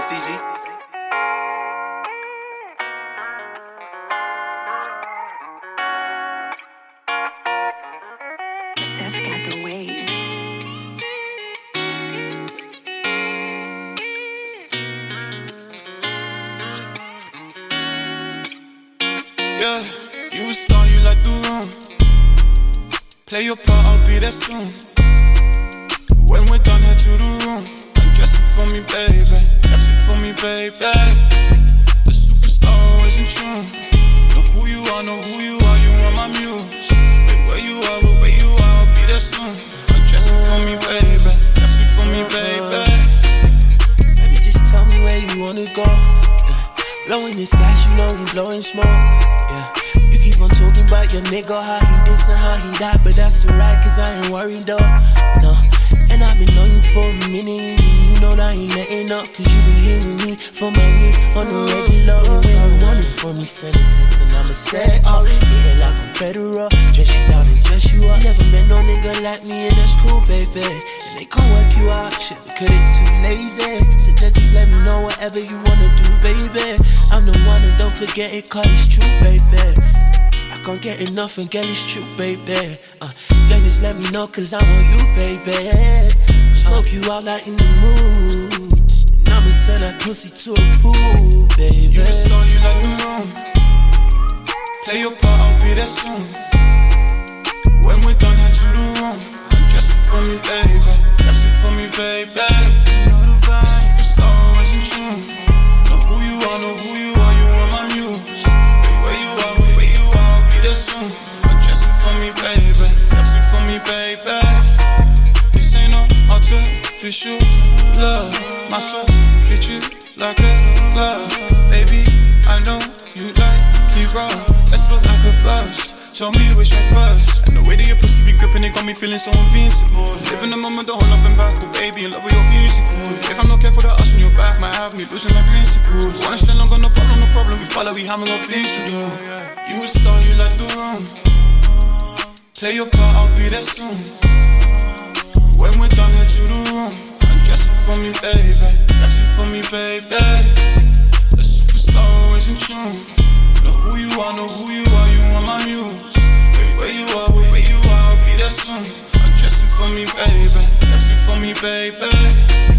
up, CG? Seth got the waves. Yeah, you a star, you like the room. Play your part, I'll be there soon. When we're done, head to the room. Undress it for me, baby. Flex it for me, baby. A superstar always in tune. Know who you are, you are my muse. Wait, where you are, I'll be there soon. Undress it for me, baby. Flex it for me, baby. Baby, just tell me where you wanna go. Yeah. Blowing this gas, you know we blowing smoke. Yeah. You keep on talking about your nigga, how he this and how he that, but that's alright, cause I ain't worried though. No. And I've been on you for a minute, you know that I ain't letting up, cause you been hitting me for my knees on the regular. When you want it for me, send a text and I'ma say it all. Even like I'm federal, dress you down and dress you up. Never met no nigga like me and that's cool, baby. And they can't work you out, shit, because they too lazy. So just let me know whatever you wanna do, baby. I'm the one and don't forget it, cause it's true, baby. I can't get enough and girl, it's true, baby. Girl, just let me know cause I'm on you, baby. Smoke you out like in the mood, and I'ma turn that pussy to a pool, baby. You a star, you like the room. Play your part, I'll be there soon. When we're done, head to the room. Undress it for me, baby. Flex it for me, baby. A superstar always in tune. Know who you are, you are my muse. Wait, where you are, I'll be there soon. Undress it for me, baby. Flex it for me, baby. This ain't no artificial love. My soul fit you like a glove. Baby, I know you like it raw. Let's look like a first. Tell me which one first. And the way that your pussy be gripping, it got me feeling so invincible. Living the moment, don't hold nothing back. Oh baby, in love with your physical. If I'm not careful, the ass on your back might have me losing my principles. Wanna stay long, got no problem. We follow, we haven't got things to do. You a star, you like the room. Play your part, I'll be there soon. When we're done, head to the room. Undress it for me, baby. Flex it for me, baby. A superstar always in tune. Know who you are, you are my muse. Wait, where you are, I'll be there soon. Undress it for me, baby. Flex it for me, baby.